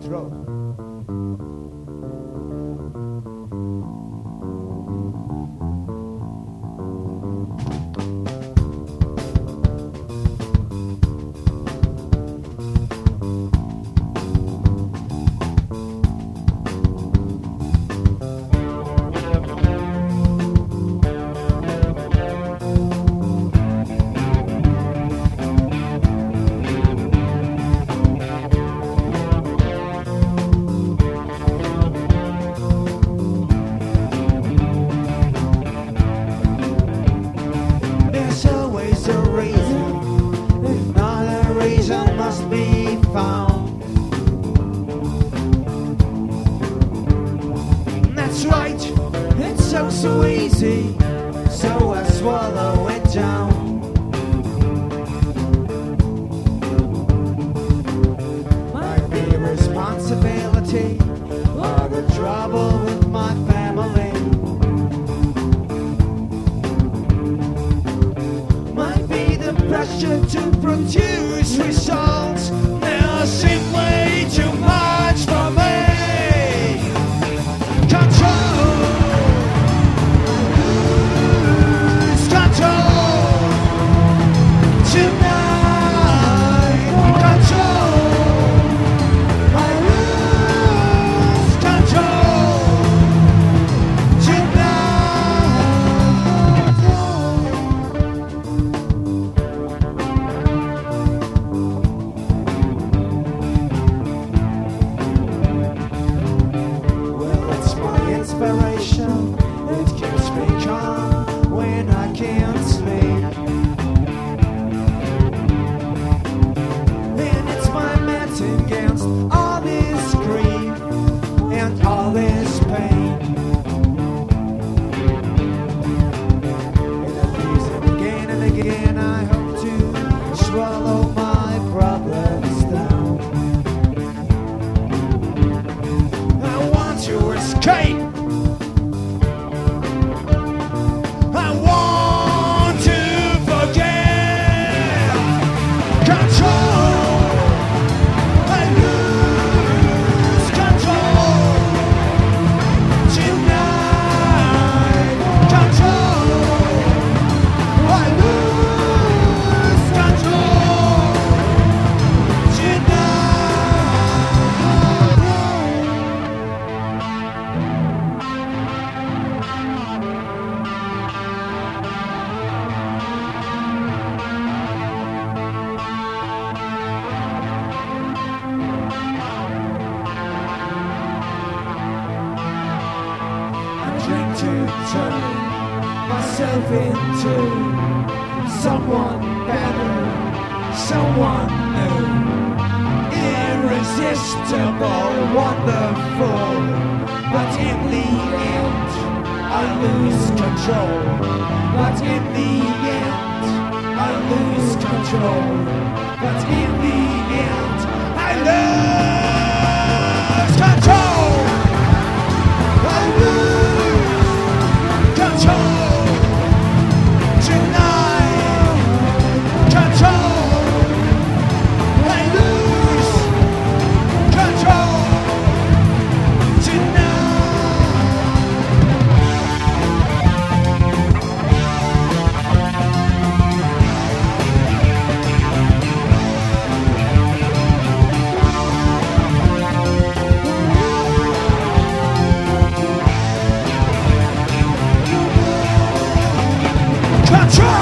control. So easy, so I swallow it down. Might be responsibility or the trouble with my family. Might be the pressure to produce results. There's simply too much for me. Control. It keeps me calm when I can't sleep. And it's my meds against all this grief and all this pain. And I use it again and again. I hope to swallow my problems down. I want to escape. To turn myself into someone better, someone new, irresistible, wonderful. But in the end, I lose control. But in the end, I lose control. But in the end, I lose control. I lose control tonight. Control. I lose control tonight. Control!